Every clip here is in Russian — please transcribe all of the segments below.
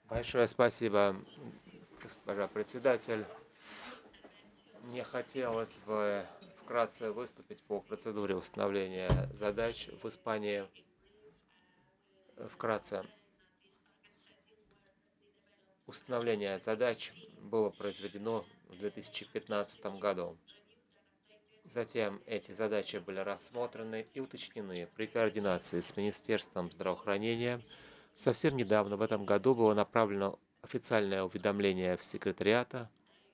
Большое спасибо, госпожа председатель. Мне хотелось бы вкратце выступить по процедуре установления задач в Испании. Вкратце, установление задач было произведено в 2015 году. Затем эти задачи были рассмотрены и уточнены при координации с Министерством здравоохранения. Совсем недавно, в этом году, было направлено официальное уведомление в секретариата.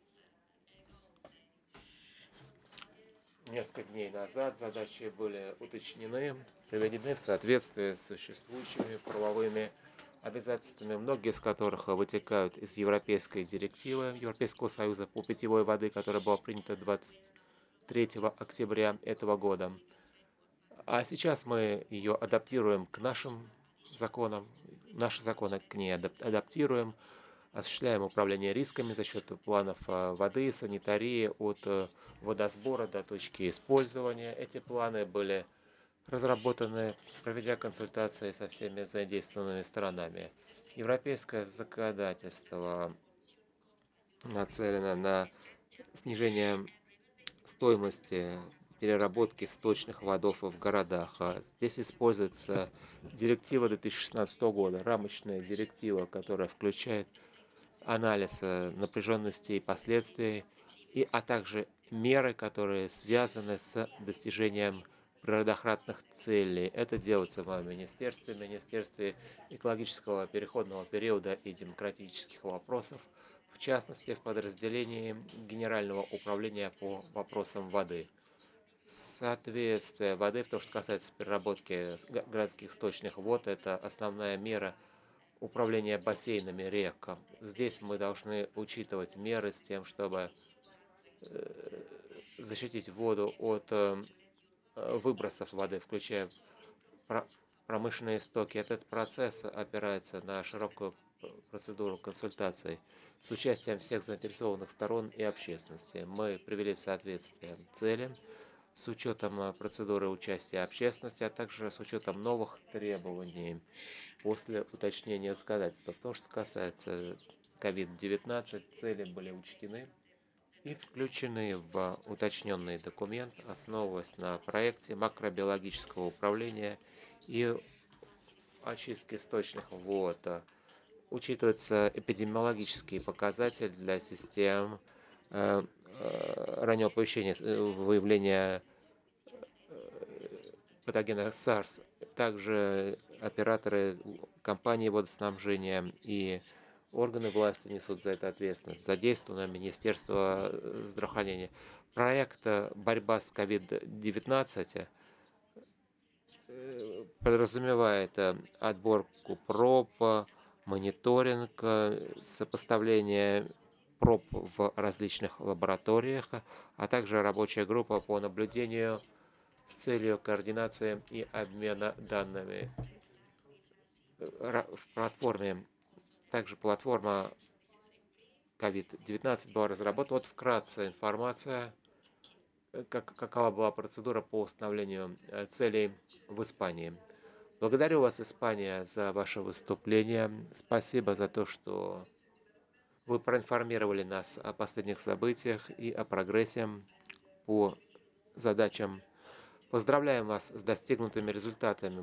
Несколько дней назад задачи были уточнены, приведены в соответствие с существующими правовыми обязательствами, многие из которых вытекают из Европейской директивы Европейского Союза по питьевой воды, которая была принята 23 октября этого года. А сейчас мы ее адаптируем к нашим законам, наши законы к ней адаптируем, осуществляем управление рисками за счет планов воды, санитарии от водосбора до точки использования. Эти планы были разработаны, проведя консультации со всеми задействованными сторонами. Европейское законодательство нацелено на снижение стоимости переработки сточных водов в городах. Здесь используется директива 2016 года, рамочная директива, которая включает анализ напряженности и последствий, а также меры, которые связаны с достижением природоохранных целей. Это делается в Министерстве экологического переходного периода и демократических вопросов, в частности, в подразделении Генерального управления по вопросам воды. Соответствие воды, в том, что касается переработки городских сточных вод, это основная мера управления бассейнами рек. Здесь мы должны учитывать меры с тем, чтобы защитить воду от выбросов воды, включая промышленные стоки. Этот процесс опирается на широкую процедуру консультаций с участием всех заинтересованных сторон и общественности. Мы привели в соответствие цели с учетом процедуры участия общественности, а также с учетом новых требований после уточнения законодательства. В том, что касается COVID-19, цели были учтены и включены в уточненный документ, основываясь на проекте макробиологического управления и очистки сточных вод. Учитывается эпидемиологический показатель для систем раннего оповещения, выявления патогена SARS. Также операторы компании водоснабжения и органы власти несут за это ответственность. Задействовано Министерство здравоохранения. Проект «Борьба с COVID-19» подразумевает отборку проб, мониторинг, сопоставление проб в различных лабораториях, а также рабочая группа по наблюдению с целью координации и обмена данными в платформе. Также платформа COVID-19 была разработана. Вот вкратце информация, какова была процедура по установлению целей в Испании. Благодарю вас, Испания, за ваше выступление. Спасибо за то, что вы проинформировали нас о последних событиях и о прогрессе по задачам. Поздравляем вас с достигнутыми результатами.